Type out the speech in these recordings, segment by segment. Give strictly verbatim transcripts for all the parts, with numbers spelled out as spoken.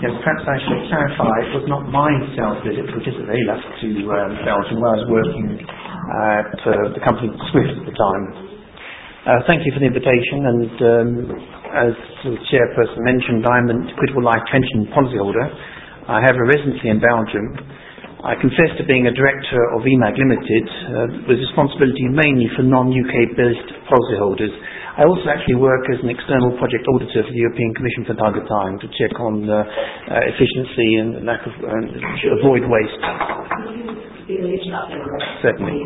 Yes, perhaps I should clarify, it was not my sales visit, which is at A L A S to um, Belgium, where I was working at uh, the company Swift at the time. Uh, thank you for the invitation, and um, as the chairperson mentioned, I'm an Equitable Life pension policyholder. I have a residency in Belgium. I confess to being a director of E M A G Limited, uh, with responsibility mainly for non-U K-based policyholders. I also actually work as an external project auditor for the European Commission from time to time to check on uh, uh, efficiency and lack of uh, to avoid waste. Certainly.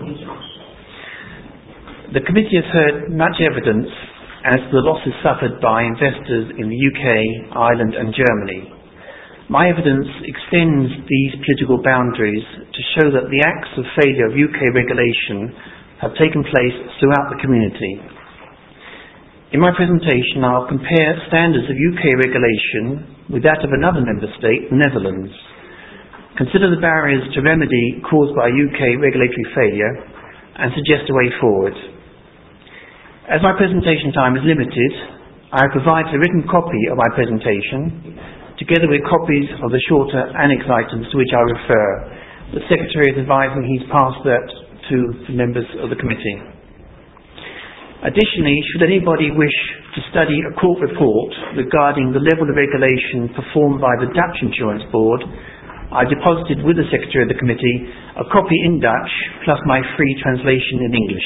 The committee has heard much evidence as to the losses suffered by investors in the U K, Ireland and Germany. My evidence extends these political boundaries to show that the acts of failure of U K regulation have taken place throughout the community. In my presentation, I'll compare standards of U K regulation with that of another member state, the Netherlands. Consider the barriers to remedy caused by U K regulatory failure and suggest a way forward. As my presentation time is limited, I have provided a written copy of my presentation, together with copies of the shorter annex items to which I refer. The Secretary is advising he's passed that to the members of the committee. Additionally, should anybody wish to study a court report regarding the level of regulation performed by the Dutch Insurance Board, I deposited with the Secretary of the Committee a copy in Dutch plus my free translation in English.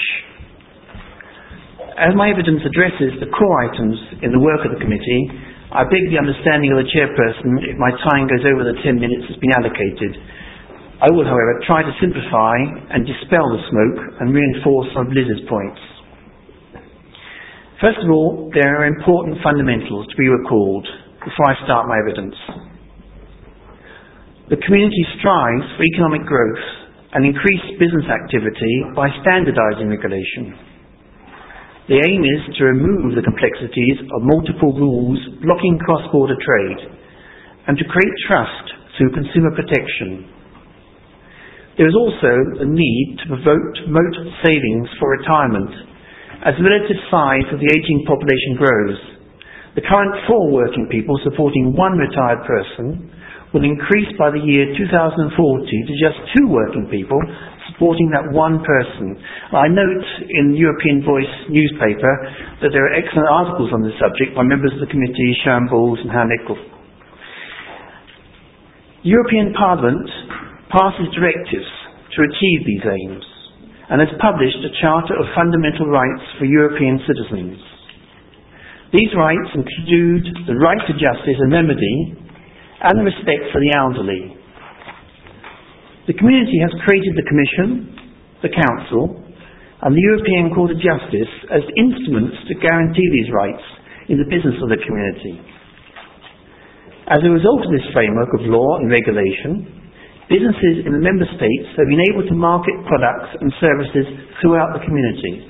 As my evidence addresses the core items in the work of the committee, I beg the understanding of the chairperson if my time goes over the ten minutes that's been allocated. I will, however, try to simplify and dispel the smoke and reinforce some of Liz's points. First of all, there are important fundamentals to be recalled before I start my evidence. The community strives for economic growth and increased business activity by standardising regulation. The aim is to remove the complexities of multiple rules blocking cross-border trade and to create trust through consumer protection. There is also a need to promote savings for retirement. As the relative size of the ageing population grows, the current four working people supporting one retired person will increase by the year two thousand forty to just two working people supporting that one person. I note in the European Voice newspaper that there are excellent articles on this subject by members of the committee, Sharon Bowles and Han Eckel. The European Parliament passes directives to achieve these aims, and has published a Charter of Fundamental Rights for European citizens. These rights include the right to justice and remedy, and the respect for the elderly. The community has created the Commission, the Council, and the European Court of Justice as instruments to guarantee these rights in the business of the community. As a result of this framework of law and regulation, businesses in the member states have been able to market products and services throughout the community.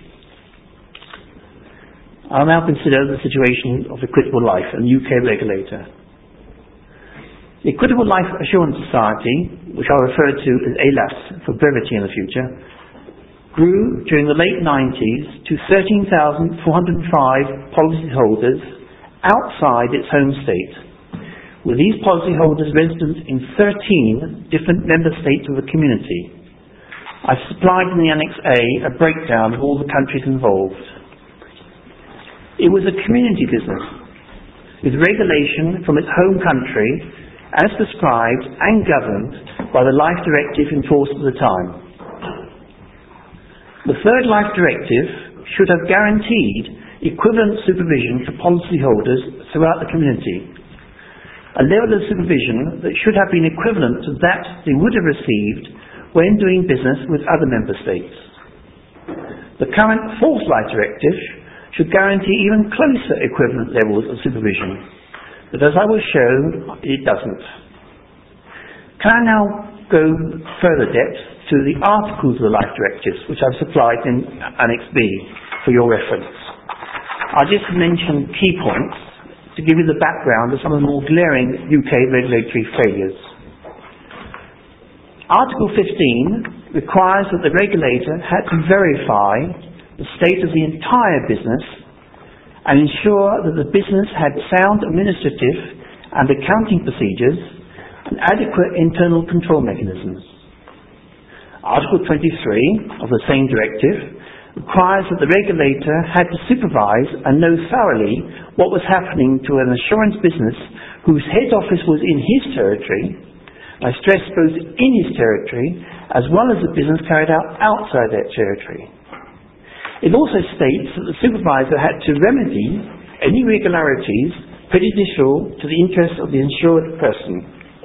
I'll now consider the situation of Equitable Life, a U K regulator. The Equitable Life Assurance Society, which I'll refer to as A L A S for brevity in the future, grew during the late nineties to thirteen thousand four hundred five policyholders outside its home state, with these policyholders resident in thirteen different member states of the community. I've supplied in the Annex A a breakdown of all the countries involved. It was a community business, with regulation from its home country as prescribed and governed by the Life Directive in force at the time. The third Life Directive should have guaranteed equivalent supervision for policyholders throughout the community, a level of supervision that should have been equivalent to that they would have received when doing business with other member states. The current fourth Life Directive should guarantee even closer equivalent levels of supervision, but as I will show, it doesn't. Can I now go further depth to the articles of the Life Directives, which I've supplied in Annex B for your reference. I'll just mention key points to give you the background of some of the more glaring U K regulatory failures. Article fifteen requires that the regulator had to verify the state of the entire business and ensure that the business had sound administrative and accounting procedures, and adequate internal control mechanisms. Article twenty-three of the same directive requires that the regulator had to supervise and know thoroughly what was happening to an assurance business whose head office was in his territory, I stress both in his territory as well as the business carried out outside that territory. It also states that the supervisor had to remedy any irregularities prejudicial to the interests of the insured person.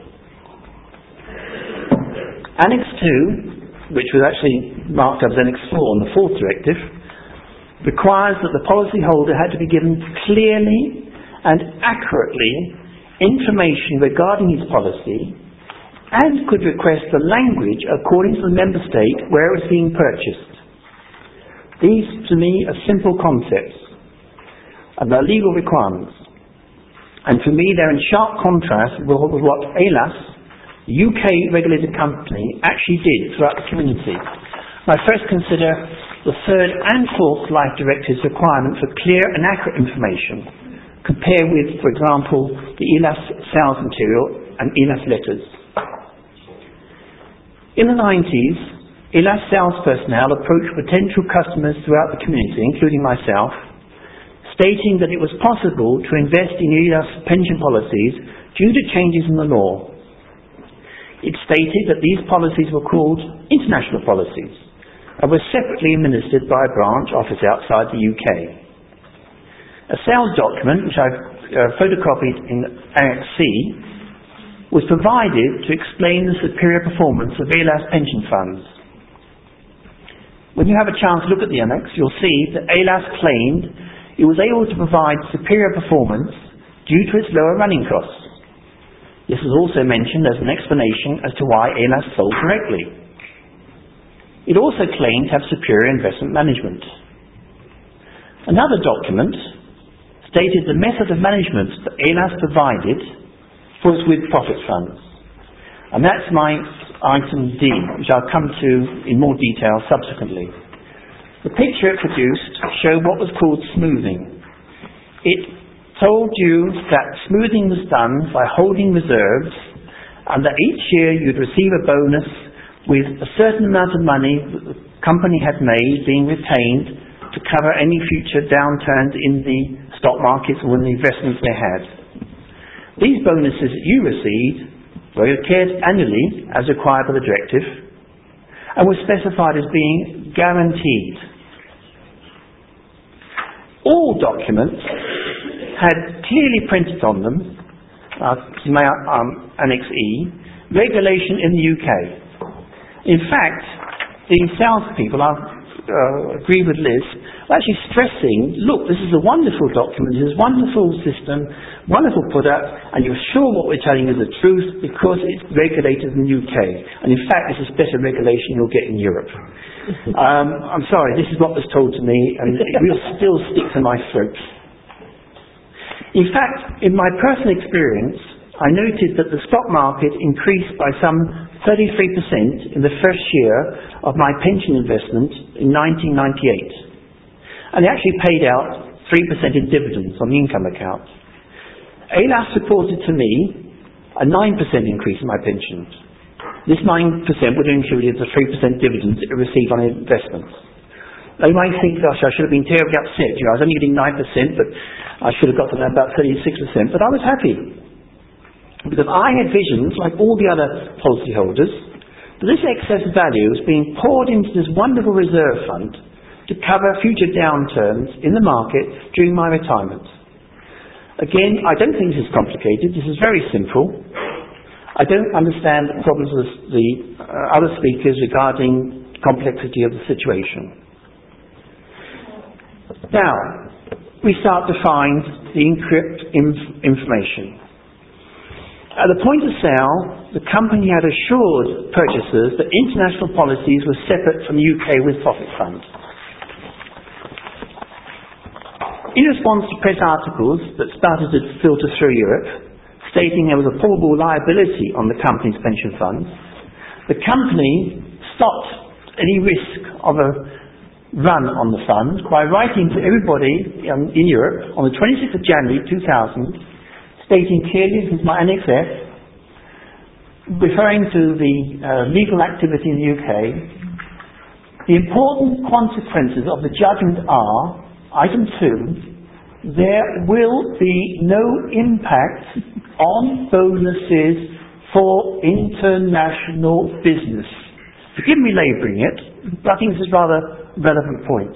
Annex two, which was actually marked as Annex four on the fourth directive, requires that the policyholder had to be given clearly and accurately information regarding his policy and could request the language according to the member state where it was being purchased. These, to me, are simple concepts about legal requirements, and for me they're in sharp contrast with what A L A S, the U K regulated company, actually did throughout the community. I first consider the third and fourth Life Directive's requirement for clear and accurate information. Compare with, for example, the E L A S sales material and E L A S letters. In the nineties, E L A S sales personnel approached potential customers throughout the community, including myself, stating that it was possible to invest in E L A S pension policies due to changes in the law. It stated that these policies were called international policies and were separately administered by a branch office outside the U K. A sales document, which I've uh, photocopied in Annex C, was provided to explain the superior performance of E L A S pension funds. When you have a chance to look at the annex, you'll see that E L A S claimed it was able to provide superior performance due to its lower running costs. This is also mentioned as an explanation as to why E L A S sold correctly. It also claimed to have superior investment management. Another document stated the method of management that E L A S provided was with profit funds. And that's my item D, which I'll come to in more detail subsequently. The picture it produced showed what was called smoothing. It told you that smoothing was done by holding reserves and that each year you'd receive a bonus with a certain amount of money that the company had made being retained to cover any future downturns in the stock markets or in the investments they had. These bonuses that you received were declared annually as required by the directive and were specified as being guaranteed. All documents had clearly printed on them, uh, my, um, Annex E, regulation in the U K. In fact, the salespeople, I uh, agree with Liz, were actually stressing, look, this is a wonderful document, this is a wonderful system, wonderful product, and you're sure what we're telling you is the truth because it's regulated in the U K. And in fact, this is better regulation you'll get in Europe. um, I'm sorry, this is what was told to me, and it will still stick to my throat. In fact, in my personal experience, I noted that the stock market increased by some thirty-three percent in the first year of my pension investment in nineteen ninety-eight. And they actually paid out three percent in dividends on the income account. A L A S reported to me a nine percent increase in my pension. This nine percent would have included the three percent dividends it received on investments. They might think, gosh, I should have been terribly upset. You know, I was only getting nine percent, but I should have got to about thirty-six percent. But I was happy. Because I had visions, like all the other policyholders, that this excess value was being poured into this wonderful reserve fund to cover future downturns in the market during my retirement. Again, I don't think this is complicated. This is very simple. I don't understand the problems of the uh, other speakers regarding complexity of the situation. Now, we start to find the encrypt inf- information. At the point of sale, the company had assured purchasers that international policies were separate from the U K with profit funds. In response to press articles that started to filter through Europe, stating there was a probable liability on the company's pension funds, the company stopped any risk of a run on the fund by writing to everybody um, in Europe on the twenty-sixth of January two thousand, stating clearly, this is my Annex F, referring to the uh, legal activity in the U K, the important consequences of the judgment are, item two, there will be no impact on bonuses for international business. Forgive me labouring it, but I think this is a rather relevant point.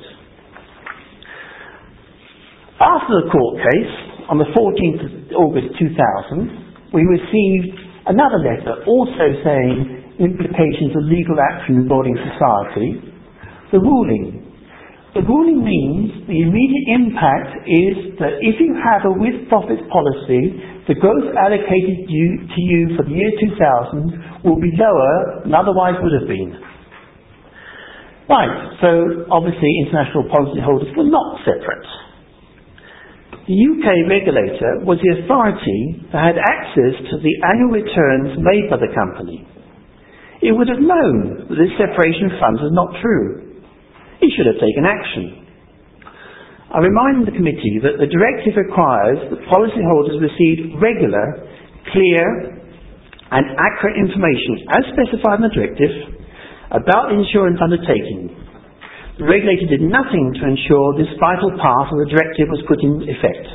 After the court case, on the fourteenth of August two thousand, we received another letter also saying implications of legal action involving society. The ruling. The ruling means the immediate impact is that if you have a with-profits policy, the growth allocated you, to you for the year two thousand will be lower than otherwise would have been. Right, so obviously international policyholders were not separate. The U K regulator was the authority that had access to the annual returns made by the company. It would have known that this separation of funds was not true. He should have taken action. I remind the committee that the directive requires that policyholders receive regular, clear and accurate information as specified in the directive about the insurance undertaking. The regulator did nothing to ensure this vital part of the directive was put in effect.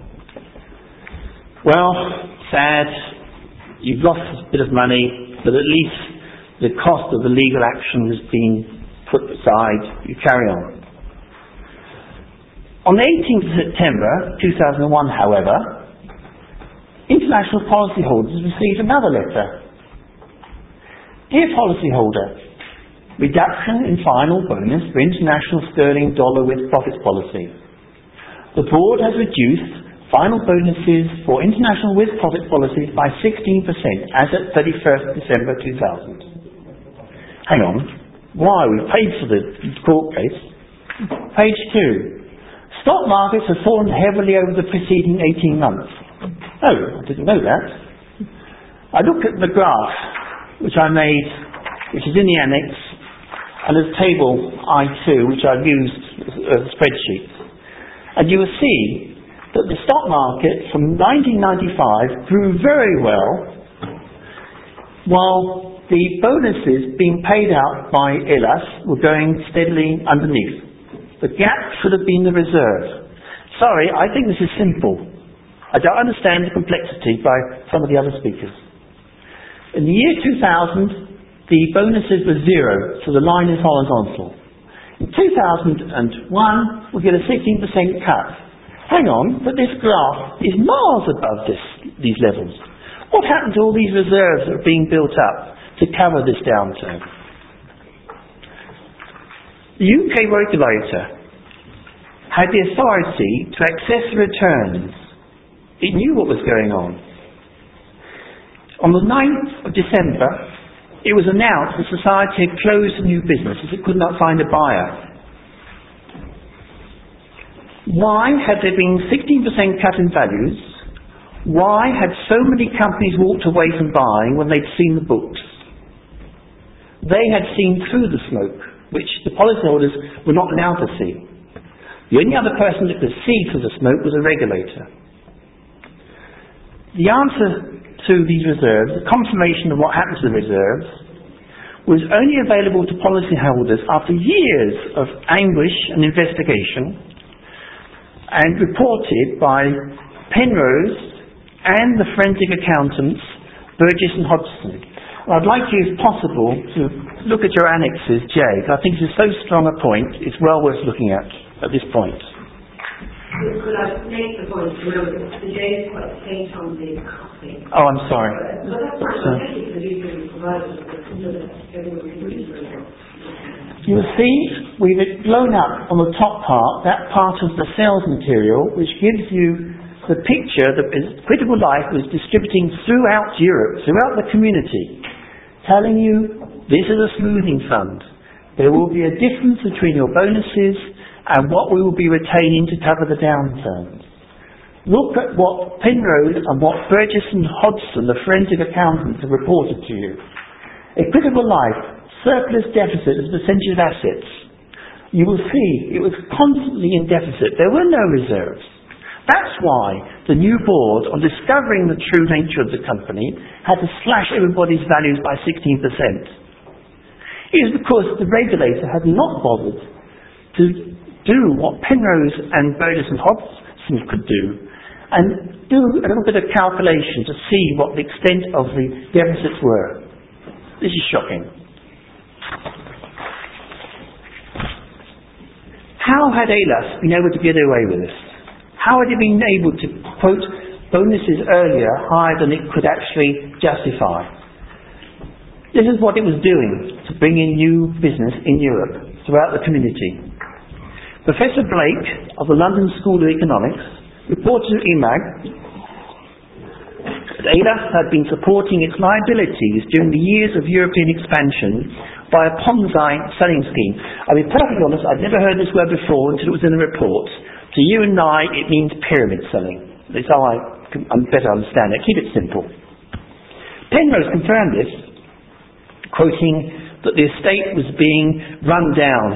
Well, sad, you've lost a bit of money, but at least the cost of the legal action has been put aside, you carry on. On the eighteenth of September two thousand one, however, international policyholders received another letter. Dear policyholder, reduction in final bonus for international sterling dollar with profits policy. The board has reduced final bonuses for international with profit policies by sixteen percent as at thirty-first of December two thousand. Hang on. Why? We paid for the court case. Page two. Stock markets have fallen heavily over the preceding eighteen months. Oh, I didn't know that. I looked at the graph which I made, which is in the annex, and there's table I two, which I've used as a spreadsheet. And you will see that the stock market from nineteen ninety-five grew very well, while the bonuses being paid out by I L A S were going steadily underneath. The gap should have been the reserve. Sorry, I think this is simple. I don't understand the complexity by some of the other speakers. In the year two thousand, the bonuses were zero, so the line is horizontal. In two thousand one, we get a sixteen percent cut. Hang on, but this graph is miles above this, these levels. What happened to all these reserves that are being built up to cover this downturn? The U K regulator had the authority to access returns. It knew what was going on. On the ninth of December, it was announced the society had closed a new business as it could not find a buyer. Why had there been sixteen percent cut in values? Why had so many companies walked away from buying when they'd seen the books? They had seen through the smoke, which the policyholders were not allowed to see. The only other person that could see through the smoke was a regulator. The answer to these reserves, the confirmation of what happened to the reserves, was only available to policyholders after years of anguish and investigation, and reported by Penrose and the forensic accountants, Burgess and Hodgson. I'd like you, if possible, to look at your annexes, Jay. I think this is so strong a point, it's well worth looking at at this point. Could I make the point, remember, the J is quite faint on the copy. Oh, I'm sorry. But that's fine, I think the details provided so that everyone can read them. You'll see we've blown up on the top part, that part of the sales material, which gives you the picture that Critical Life was distributing throughout Europe, throughout the community, telling you this is a smoothing fund. There will be a difference between your bonuses and what we will be retaining to cover the downturns. Look at what Penrose and what Burgess and Hodgson, the forensic accountants, have reported to you. A Critical Life surplus deficit as a percentage of assets. You will see it was constantly in deficit. There were no reserves. That's why the new board, on discovering the true nature of the company, had to slash everybody's values by sixteen percent. It is because the regulator had not bothered to do what Penrose and Burgess and Hodgson could do, and do a little bit of calculation to see what the extent of the deficits were. This is shocking. How had A L A S been able to get away with this? How had it been able to quote bonuses earlier higher than it could actually justify? This is what it was doing to bring in new business in Europe throughout the community. Professor Blake of the London School of Economics reported to E M A G that A L A S had been supporting its liabilities during the years of European expansion by a Ponzi selling scheme. I'll be perfectly honest, I'd never heard this word before until it was in the report. To you and I, it means pyramid selling. That's how I can better understand it. Keep it simple. Penrose confirmed this, quoting that the estate was being run down.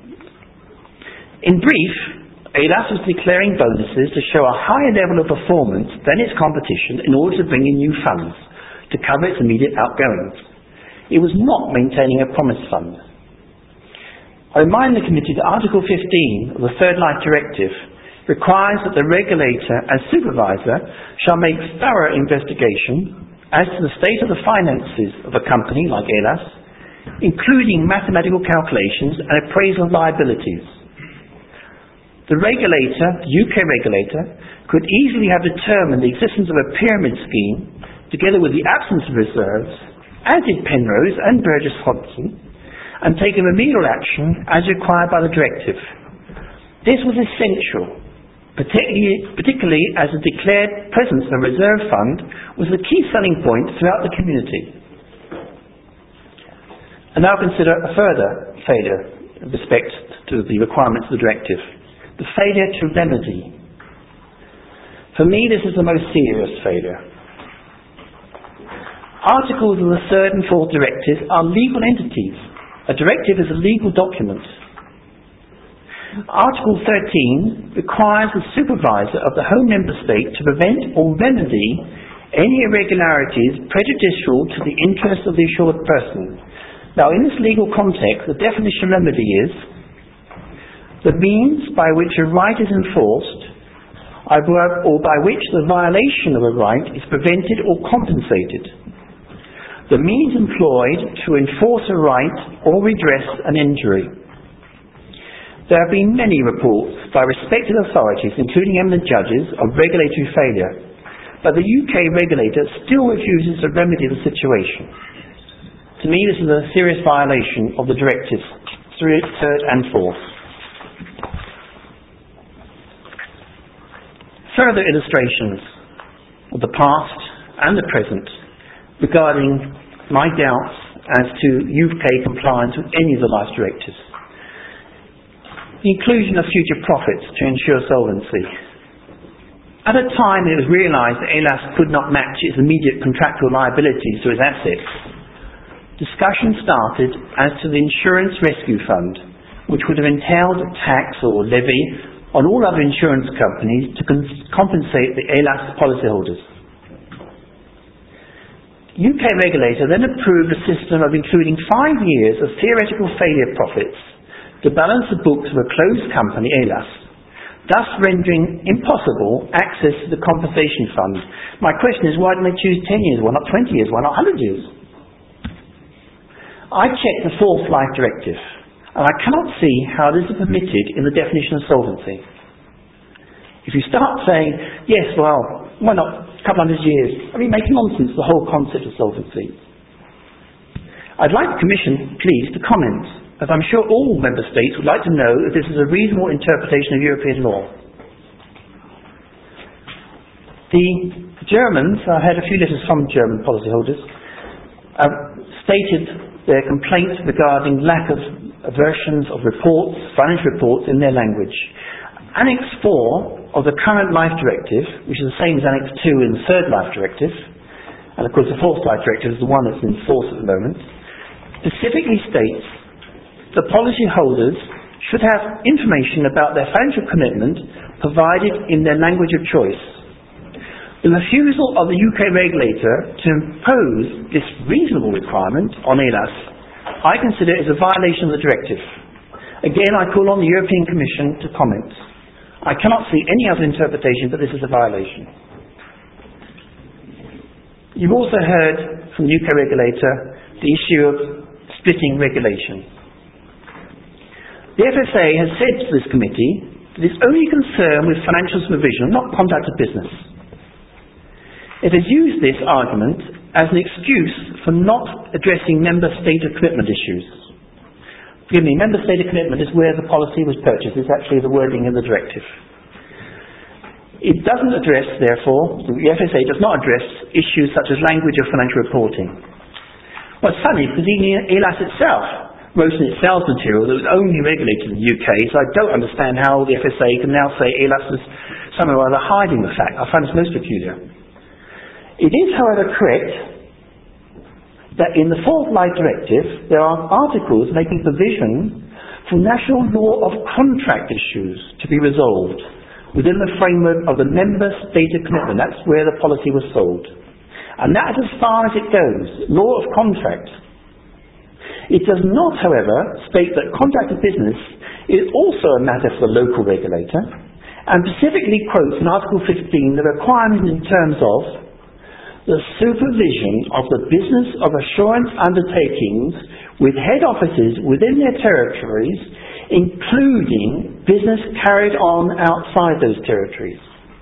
In brief, A L A S was declaring bonuses to show a higher level of performance than its competition in order to bring in new funds to cover its immediate outgoings. It was not maintaining a promise fund. I remind the committee that Article fifteen of the Third Life Directive requires that the regulator as supervisor shall make thorough investigation as to the state of the finances of a company like A L A S, including mathematical calculations and appraisal of liabilities. The regulator, the U K regulator, could easily have determined the existence of a pyramid scheme together with the absence of reserves, as did Penrose and Burgess Hodgson, and taken remedial action as required by the directive. This was essential, particularly, particularly as the declared presence of a reserve fund was the key selling point throughout the community. And now consider a further failure in respect to the requirements of the directive. The failure to remedy. For me, this is the most serious failure. Articles of the third and fourth directives are legal entities. A directive is a legal document. Article thirteen requires the supervisor of the home member state to prevent or remedy any irregularities prejudicial to the interests of the assured person. Now, in this legal context, the definition of remedy is the means by which a right is enforced or by which the violation of a right is prevented or compensated. The means employed to enforce a right or redress an injury. There have been many reports by respected authorities, including eminent judges, of regulatory failure, but the U K regulator still refuses to remedy the situation. To me, this is a serious violation of the directives third and fourth. Further illustrations of the past and the present regarding my doubts as to U K compliance with any of the life directives. The inclusion of future profits to ensure solvency. At a time it was realised that A L A S could not match its immediate contractual liabilities to its assets, discussion started as to the Insurance Rescue Fund, which would have entailed a tax or levy on all other insurance companies to con- compensate the A L A S policyholders. U K regulator then approved a system of including five years of theoretical failure profits to balance the books of a closed company, A L A S, thus rendering impossible access to the compensation fund. My question is, why didn't they choose ten years? Why not twenty years? Why not one hundred years? I checked the fourth life directive, and I cannot see how this is permitted in the definition of solvency. If you start saying, yes, well, why not a couple hundred years? I mean, making nonsense the whole concept of solvency. I'd like the Commission, please, to comment, as I'm sure all Member States would like to know if this is a reasonable interpretation of European law. The Germans, I had a few letters from German policyholders, uh, stated their complaints regarding lack of versions of reports, financial reports in their language. Annex four of the current Life Directive, which is the same as Annex two in the third Life Directive, and of course the fourth Life Directive is the one that's in force at the moment, specifically states that policyholders should have information about their financial commitment provided in their language of choice. The refusal of the U K regulator to impose this reasonable requirement on E L A S, I consider as a violation of the directive. Again, I call on the European Commission to comment. I cannot see any other interpretation, but this is a violation. You've also heard from the U K regulator the issue of splitting regulation. The F S A has said to this committee that it's only concerned with financial supervision, not conduct of business. It has used this argument as an excuse for not addressing member state of commitment issues. Forgive me, member state of commitment is where the policy was purchased. It's actually the wording in the directive. It doesn't address, therefore, the F S A does not address issues such as language of financial reporting. Well, it's funny, because even E L A S itself wrote in its sales material that it was only regulated in the U K, so I don't understand how the F S A can now say E L A S is somehow or other hiding the fact. I find this most peculiar. It is, however, correct that in the Fourth Light Directive there are articles making provision for national law of contract issues to be resolved within the framework of the member state of commitment. That's where the policy was sold. And that is as far as it goes, law of contract. It does not, however, state that contract of business is also a matter for the local regulator, and specifically quotes in Article fifteen the requirement in terms of the supervision of the business of assurance undertakings with head offices within their territories, including business carried on outside those territories.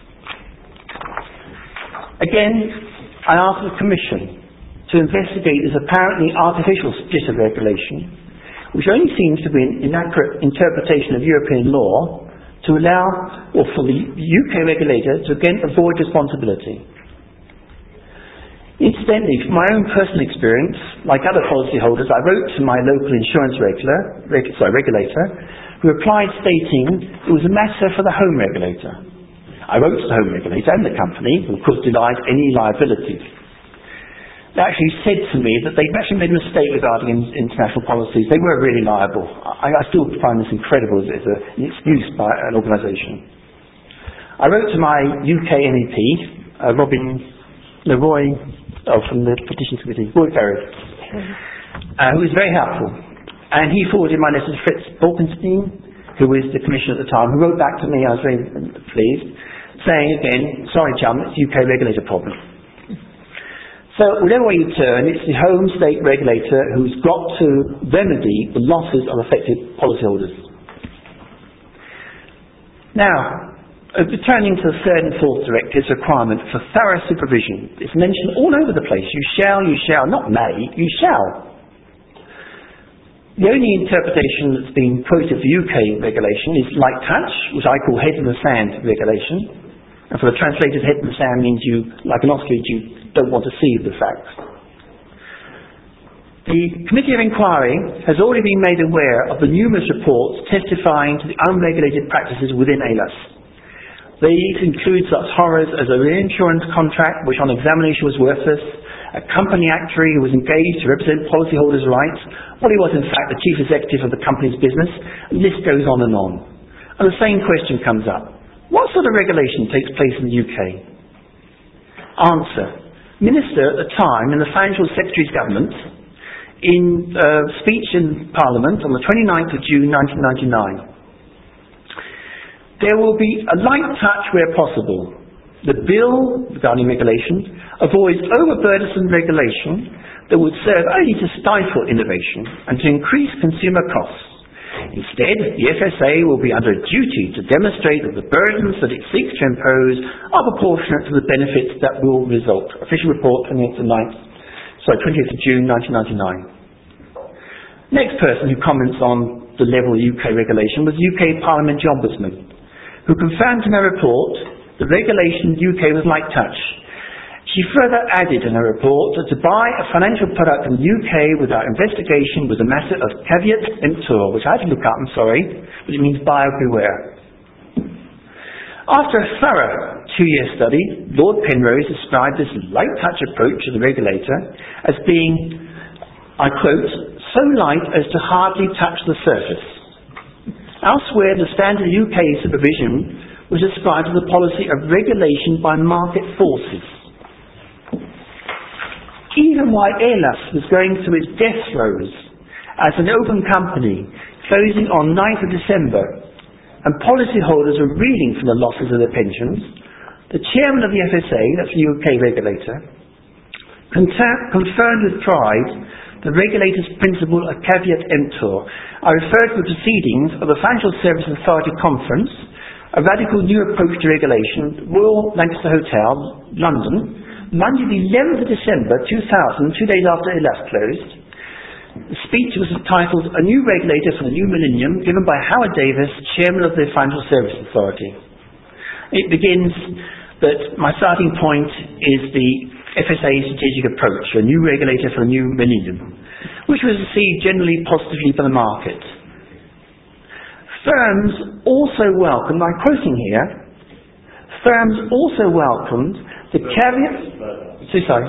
Again, I ask the Commission to investigate this apparently artificial split of regulation, which only seems to be an inaccurate interpretation of European law to allow, or for the U K regulator to again avoid responsibility. Incidentally, from my own personal experience, like other policyholders, I wrote to my local insurance regular, reg, sorry, regulator, who replied stating it was a matter for the home regulator. I wrote to the home regulator and the company, who of course denied any liability. They actually said to me that they'd actually made a mistake regarding in, international policies. They were really liable. I, I still find this incredible as a, an excuse by an organisation. I wrote to my U K M E P, uh, Robin Leroy, oh, from the Petitions Committee, Roy Ferry, uh, who was very helpful. And he forwarded my letter to Fritz Bolkenstein, who was the Commissioner at the time, who wrote back to me, I was very pleased, saying again, sorry chum, it's a U K regulator problem. So whatever way you turn, it's the home state regulator who's got to remedy the losses of affected policyholders. Now, Uh, returning to the third and fourth directives requirement for thorough supervision. It's mentioned all over the place. You shall, you shall, not may, you shall. The only interpretation that's been quoted for U K regulation is light touch, which I call head in the sand regulation. And for the translators, head in the sand means you, like an ostrich, you don't want to see the facts. The Committee of Inquiry has already been made aware of the numerous reports testifying to the unregulated practices within E L A S. These include such horrors as a reinsurance contract which on examination was worthless, a company actuary who was engaged to represent policyholders' rights, while he was in fact the chief executive of the company's business, and the list goes on and on. And the same question comes up. What sort of regulation takes place in the U K? Answer. Minister at the time in the Financial Secretary's government, in a speech in Parliament on the twenty-ninth of June nineteen ninety-nine, there will be a light touch where possible. The bill regarding regulation avoids overburdensome regulation that would serve only to stifle innovation and to increase consumer costs. Instead, the F S A will be under a duty to demonstrate that the burdens that it seeks to impose are proportionate to the benefits that will result. Official report twentieth of June nineteen ninety-nine. Next person who comments on the level of U K regulation was U K Parliamentary Ombudsman, who confirmed in her report the regulation in the U K was light touch. She further added in her report that to buy a financial product in the U K without investigation was a matter of caveat emptor, which I had to look up, I'm sorry, but it means buyer beware. After a thorough two-year study, Lord Penrose described this light touch approach to the regulator as being, I quote, so light as to hardly touch the surface. Elsewhere, the standard U K supervision was ascribed to the policy of regulation by market forces. Even while ELAS was going through its death throes as an open company, closing on ninth of December, and policyholders were reeling from the losses of their pensions, the chairman of the F S A, that's the U K regulator, confirmed with pride the regulator's principle of caveat emptor. I refer to the proceedings of the Financial Services Authority Conference, a radical new approach to regulation, Royal Lancaster Hotel, London, Monday the eleventh of December two thousand, two days after ELAS closed. The speech was titled A New Regulator for the New Millennium, given by Howard Davis, Chairman of the Financial Services Authority. It begins that my starting point is the F S A strategic approach, a new regulator for the new millennium, which was received generally positively by the market. Firms also welcomed, I'm quoting here, firms also welcomed the caveat... So sorry.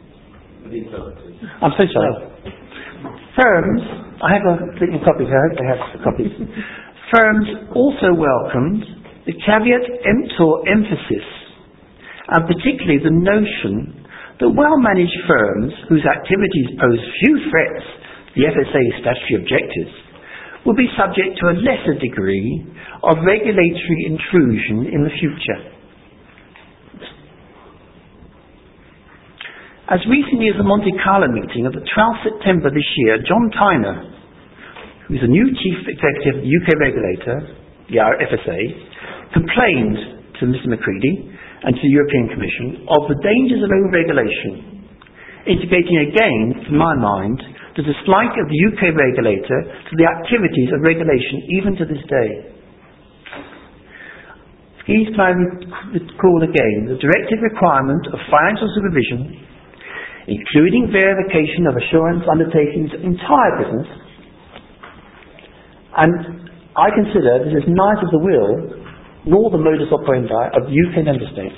I'm so sorry. Firms, I have a written copy here, I hope they have copies. Firms also welcomed the caveat emptor emphasis, and particularly the notion that well-managed firms whose activities pose few threats to the F S A's statutory objectives will be subject to a lesser degree of regulatory intrusion in the future. As recently as the Monte Carlo meeting of the twelfth of September this year, John Tyner, who is the new chief executive of the U K regulator, the F S A, complained to Mister Macready and to the European Commission of the dangers of over-regulation, indicating again, to my mind, the dislike of the U K regulator to the activities of regulation even to this day. Please can I recall again the directive requirement of financial supervision, including verification of assurance undertakings' entire business, and I consider this is neither the will nor the modus operandi of the U K member states.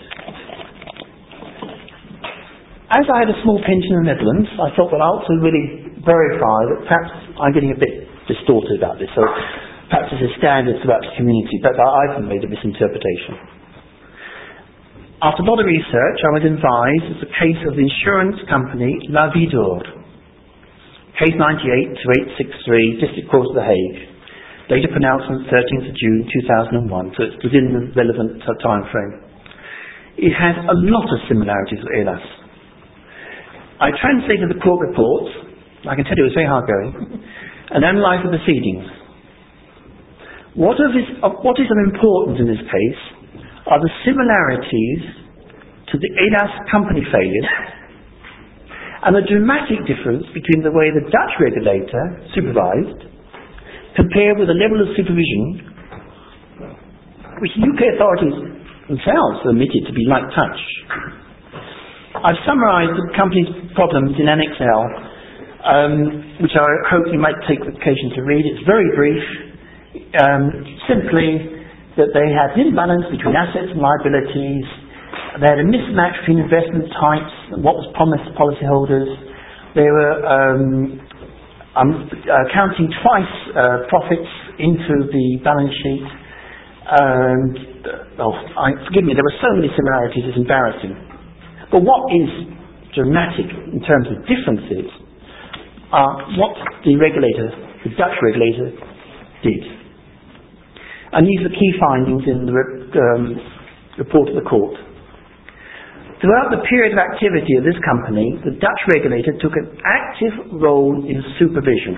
As I had a small pension in the Netherlands, I thought that I ought to really verify that perhaps I'm getting a bit distorted about this, so perhaps this is standard throughout the community, but I've made a misinterpretation. After a lot of research, I was advised it's the case of the insurance company La Vie d'Or, case ninety-eight to eight sixty-three, District Court of The Hague. Data pronouncement thirteenth of June two thousand one, so it's within the relevant time frame. It has a lot of similarities with ELAS. I translated the court reports, I can tell you it was very hard going, and analysed the proceedings. What, of this, of what is of importance in this case are the similarities to the ELAS company failures and the dramatic difference between the way the Dutch regulator supervised compared with the level of supervision which U K authorities themselves admitted to be light touch. I've summarised the company's problems in Annex L, um, which I hope you might take the occasion to read. It's very brief. Um, simply that they had an imbalance between assets and liabilities. They had a mismatch between investment types and what was promised to policyholders. They were um, I'm uh, counting twice uh, profits into the balance sheet. And, uh, oh, I, forgive me, there were so many similarities, it's embarrassing. But what is dramatic in terms of differences are what the regulator, the Dutch regulator, did. And these are the key findings in the um, report of the court. Throughout the period of activity of this company, the Dutch regulator took an active role in supervision.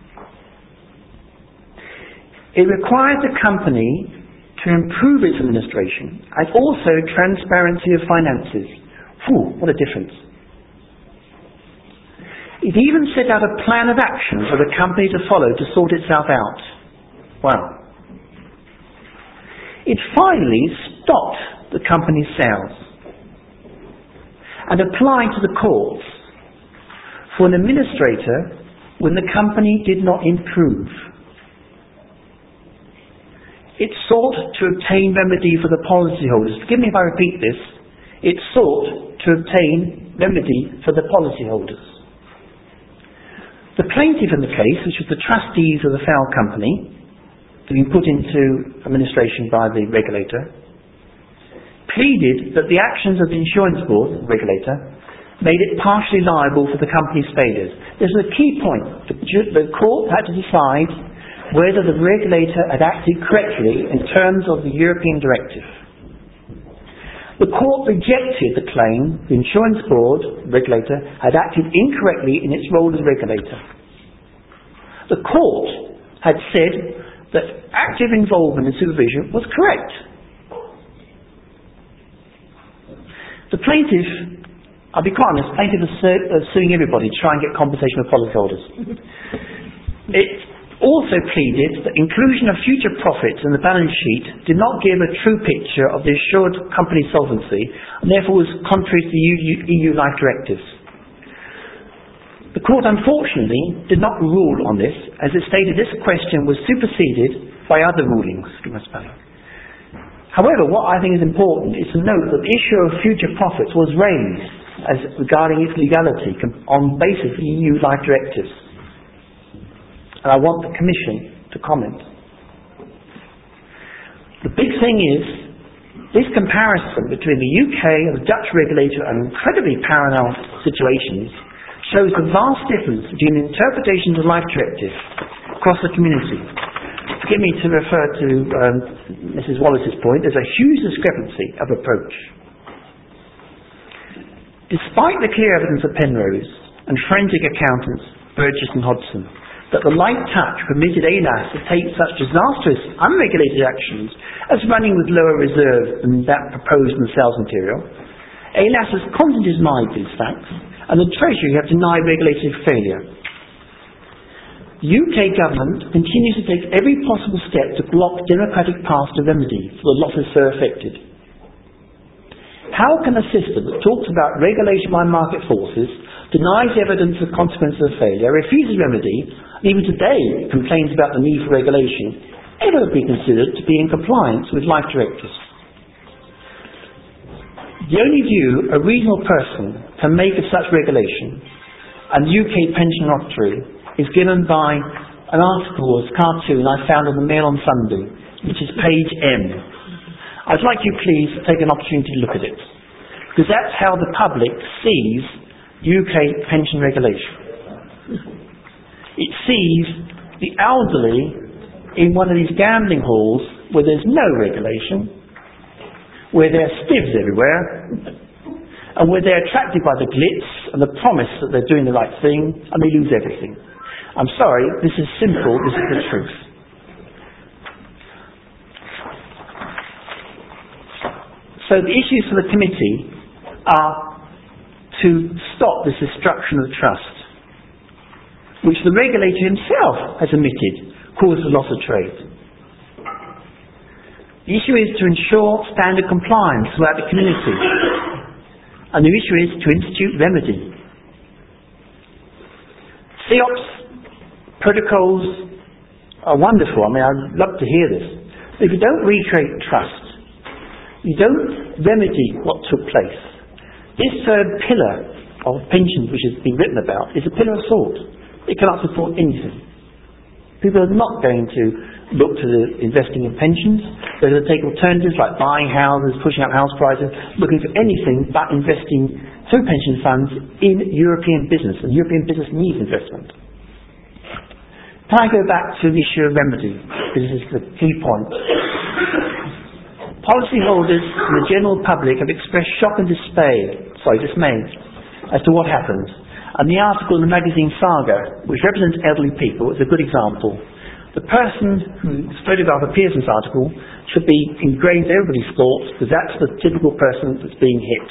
It required the company to improve its administration and also transparency of finances. Whew, what a difference. It even set out a plan of action for the company to follow to sort itself out. Wow. It finally stopped the company's sales and applied to the courts for an administrator when the company did not improve. It sought to obtain remedy for the policyholders. Forgive me if I repeat this. It sought to obtain remedy for the policyholders. The plaintiff in the case, which was the trustees of the failed company, been put into administration by the regulator, pleaded that the actions of the insurance board, the regulator, made it partially liable for the company's failures. This is a key point. The, the court had to decide whether the regulator had acted correctly in terms of the European directive. The court rejected the claim the insurance board, regulator, had acted incorrectly in its role as regulator. The court had said that active involvement in supervision was correct. The plaintiff, I'll be quite honest, plaintiff is su- uh, suing everybody to try and get compensation for policyholders. It also pleaded that inclusion of future profits in the balance sheet did not give a true picture of the assured company's solvency and therefore was contrary to the E U life directives. The court unfortunately did not rule on this, as it stated this question was superseded by other rulings. However, what I think is important is to note that the issue of future profits was raised as regarding its legality on basis of the E U life directives. And I want the Commission to comment. The big thing is, this comparison between the U K and the Dutch regulator and incredibly parallel situations shows the vast difference between interpretations of life directive across the community. Forgive me to refer to um, Missus Wallace's point, there's a huge discrepancy of approach. Despite the clear evidence of Penrose and forensic accountants Burgess and Hodgson that the light touch permitted A L A S to take such disastrous, unregulated actions as running with lower reserve than that proposed in the sales material, A L A S has constantly denied these facts, and the Treasury have denied regulatory failure. The U K government continues to take every possible step to block democratic paths to remedy for the losses so affected. How can a system that talks about regulation by market forces, denies evidence of consequences of failure, refuses remedy, and even today complains about the need for regulation, ever be considered to be in compliance with life directives? The only view a reasonable person can make of such regulation, and the U K Pension Lottery, is given by an article, a cartoon I found on the Mail on Sunday, which is page M. I'd like you please to take an opportunity to look at it, because that's how the public sees U K pension regulation. It sees the elderly in one of these gambling halls where there's no regulation, where there are stivs everywhere, and where they're attracted by the glitz and the promise that they're doing the right thing, and they lose everything. I'm sorry, this is simple, this is the truth. So the issues for the committee are to stop this destruction of trust, which the regulator himself has admitted causes loss of trade. The issue is to ensure standard compliance throughout the community, and the issue is to institute remedy. C O P S protocols are wonderful. I mean, I'd love to hear this. But if you don't recreate trust, you don't remedy what took place. This third pillar of pensions, which has been written about, is a pillar of salt. It cannot support anything. People are not going to look to the investing in pensions. They're going to take alternatives like buying houses, pushing up house prices, looking for anything but investing through pension funds in European business. And European business needs investment. Can I go back to the issue of remedy? This is the key point. Policyholders and the general public have expressed shock and dismay, sorry, dismay as to what happened. And the article in the magazine Saga, which represents elderly people, is a good example. The person who photographed the Pearson's article should be ingrained in everybody's thoughts, because that's the typical person that's being hit.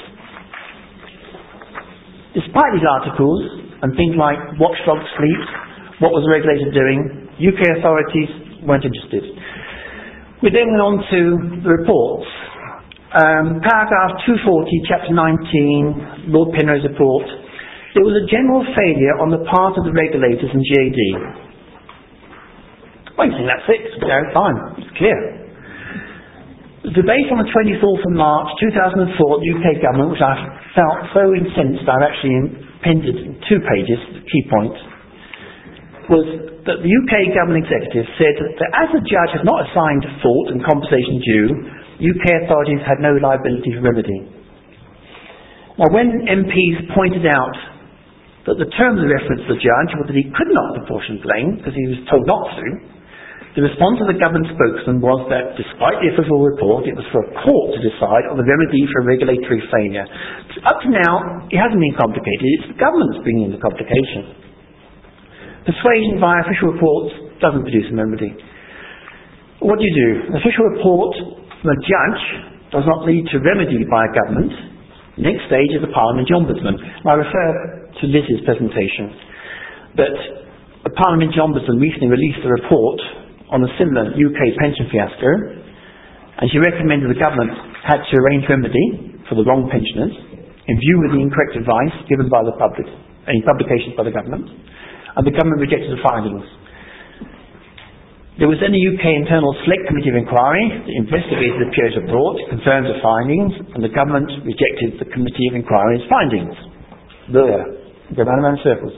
Despite these articles, and things like watchdog sleep, what was the regulator doing, U K authorities weren't interested. We then went on to the reports. Um, paragraph two forty, chapter nineteen, Lord Penrose report. There was a general failure on the part of the regulators and G A D. Well, you think that's it? No, fine, it's clear. The debate on the twenty-fourth of March two thousand four, the U K government, which I felt so incensed I've actually appended in two pages, the key points. was that the U K government executive said that as the judge had not assigned fault and compensation due, U K authorities had no liability for remedy. Now, when M Ps pointed out that the terms of reference to the judge were that he could not apportion blame because he was told not to, the response of the government spokesman was that despite the official report, it was for a court to decide on the remedy for regulatory failure. Up to now, it hasn't been complicated. It's the government that's bringing in the complication. Persuasion via official reports doesn't produce a remedy. What do you do? An official report from a judge does not lead to remedy by a government. The next stage is the Parliamentary Ombudsman. And I refer to Liz's presentation that the Parliamentary Ombudsman recently released a report on a similar U K pension fiasco, and she recommended the government had to arrange remedy for the wrong pensioners in view of the incorrect advice given by the public, any publications by the government. And the government rejected the findings. There was then a U K internal select committee of inquiry that investigated the P O's report, confirmed the findings, and the government rejected the committee of inquiry's findings. There, go round and round in circles.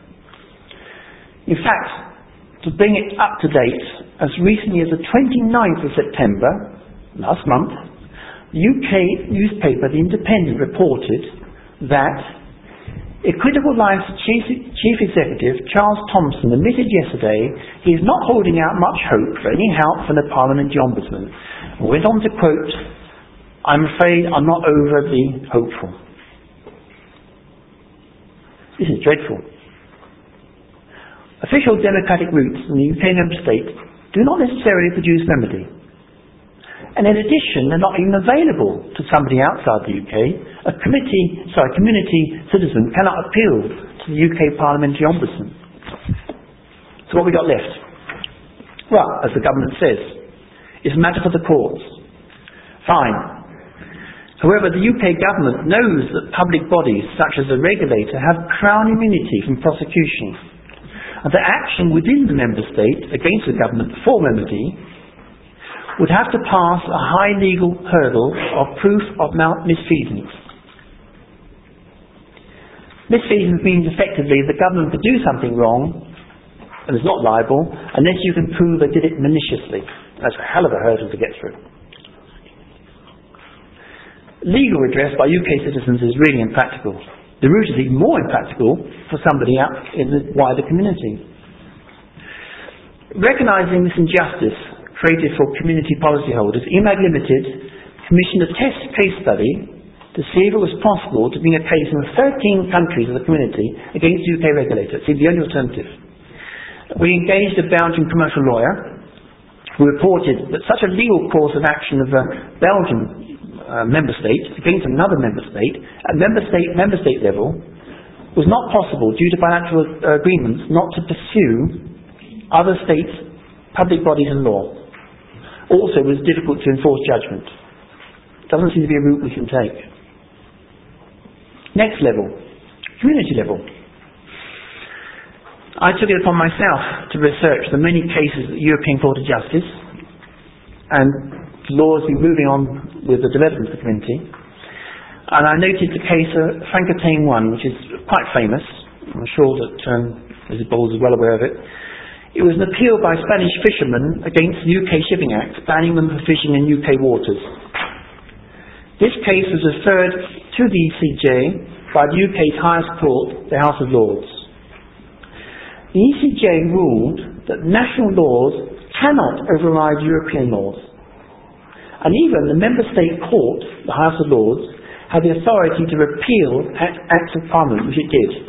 In fact, to bring it up to date, as recently as the twenty-ninth of September, last month, the U K newspaper The Independent reported that Equitable Life's Chief, Chief Executive, Charles Thompson, admitted yesterday he is not holding out much hope for any help from the Parliamentary Ombudsman, and went on to quote, "I'm afraid I'm not overly hopeful." This is dreadful. Official democratic routes in the U K member state do not necessarily produce remedy. And in addition, they're not even available to somebody outside the U K. A committee, sorry, community citizen cannot appeal to the U K Parliamentary Ombudsman. So what have we got left? Well, as the government says, it's a matter for the courts. Fine. However, the U K government knows that public bodies, such as the regulator, have crown immunity from prosecution, and that action within the member state against the government for remedy would have to pass a high legal hurdle of proof of misfeasance. Misfeasance means effectively the government could do something wrong and is not liable unless you can prove they did it maliciously. That's a hell of a hurdle to get through. Legal redress by U K citizens is really impractical. The route is even more impractical for somebody out in the wider community. Recognising this injustice created for community policyholders, E M A G Limited commissioned a test case study to see if it was possible to bring a case in thirteen countries of the community against the U K regulator. It's the only alternative. We engaged a Belgian commercial lawyer who reported that such a legal course of action of a Belgian uh, member state against another member state at member state member state level was not possible due to bilateral uh, agreements not to pursue other states' public bodies and law. Also, it was difficult to enforce judgment. Doesn't seem to be a route we can take. Next level, community level. I took it upon myself to research the many cases at the European Court of Justice, and the law has been moving on with the development of the community. And I noted the case of Frankenstein one, which is quite famous. I'm sure that um, Missus Bowles is well aware of it. It was an appeal by Spanish fishermen against the U K Shipping Act, banning them from fishing in U K waters. This case was referred to the E C J by the U K's highest court, the House of Lords. The E C J ruled that national laws cannot override European laws. And even the member state court, the House of Lords, had the authority to repeal Acts of Parliament, which it did.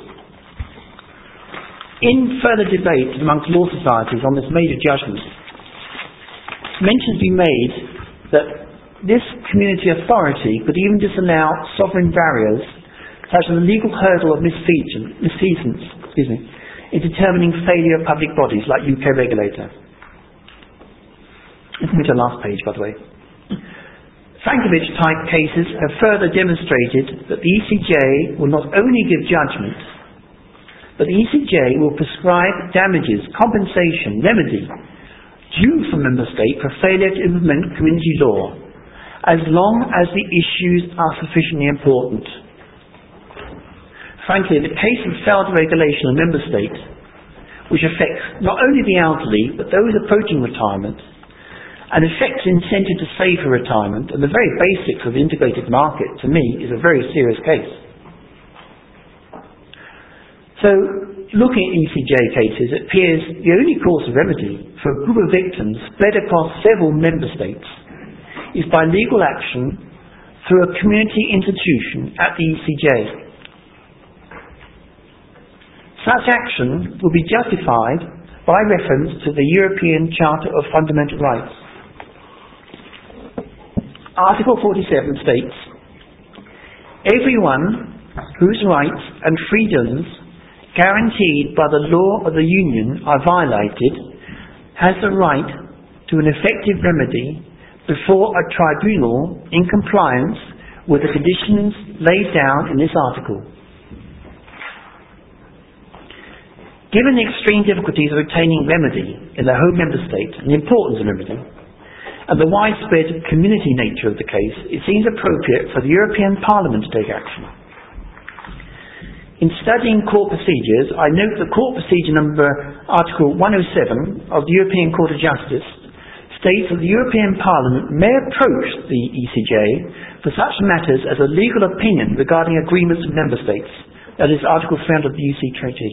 In further debate amongst law societies on this major judgment, mention has been made that this community authority could even disallow sovereign barriers such as the legal hurdle of misfeasance, excuse me, in determining failure of public bodies like U K regulator. Let's move to the last page, by the way. Frankovich-type cases have further demonstrated that the E C J will not only give judgment, but the E C J will prescribe damages, compensation, remedy due from member state for failure to implement community law, as long as the issues are sufficiently important. Frankly, the case of failed regulation of member state which affects not only the elderly, but those approaching retirement, and affects incentive to save for retirement, and the very basics of the integrated market, to me, is a very serious case. So, looking at E C J cases, it appears the only course of remedy for a group of victims spread across several member states is by legal action through a community institution at the E C J. Such action will be justified by reference to the European Charter of Fundamental Rights. Article forty-seven states, "Everyone whose rights and freedoms guaranteed by the law of the Union are violated has the right to an effective remedy before a tribunal in compliance with the conditions laid down in this article." Given the extreme difficulties of obtaining remedy in the home member state and the importance of remedy, and the widespread community nature of the case, it seems appropriate for the European Parliament to take action. In studying court procedures, I note that court procedure number Article one oh seven of the European Court of Justice states that the European Parliament may approach the E C J for such matters as a legal opinion regarding agreements of member states, that is Article three hundred of the U C Treaty.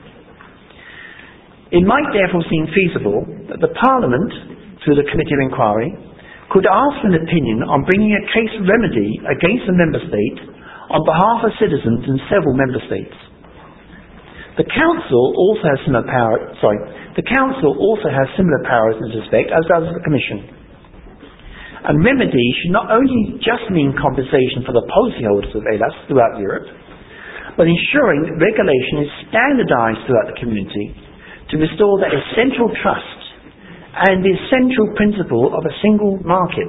It might therefore seem feasible that the Parliament, through the Committee of Inquiry, could ask for an opinion on bringing a case of remedy against a member state on behalf of citizens in several member states. The Council also has similar power, sorry, the Council also has similar powers in this respect, as does the Commission. And remedy should not only just mean compensation for the policyholders of E L A S throughout Europe, but ensuring that regulation is standardised throughout the community to restore that essential trust and the essential principle of a single market.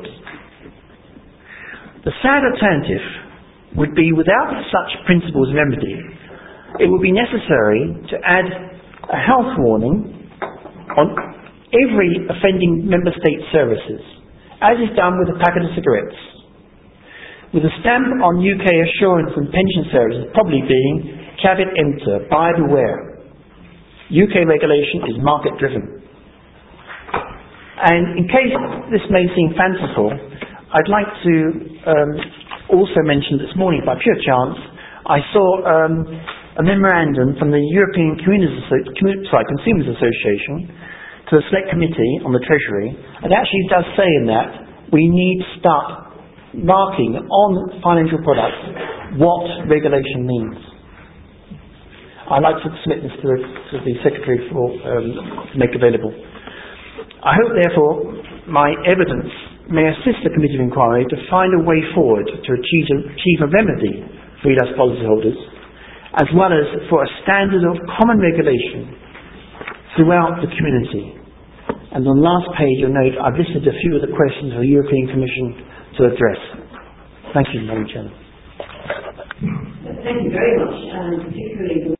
The sad alternative would be, without such principles of remedy, it would be necessary to add a health warning on every offending member state services, as is done with a packet of cigarettes, with a stamp on U K assurance and pension services probably being caveat emptor, buyer beware. U K regulation is market driven. And in case this may seem fanciful, I'd like to um, also mention this morning, by pure chance, I saw um, a memorandum from the European Communities Asso- Commun- sorry, Consumers Association to the Select Committee on the Treasury. It actually does say in that we need to start marking on financial products what regulation means. I'd like to submit this to the, to the Secretary for um, to make available. I hope, therefore, my evidence may assist the Committee of Inquiry to find a way forward to achieve a, achieve a remedy for E L A S policyholders, as well as for a standard of common regulation throughout the community. And on the last page, you'll note I've listed a few of the questions for the European Commission to address. Thank you, Madam Chairman. Thank you very much, and particularly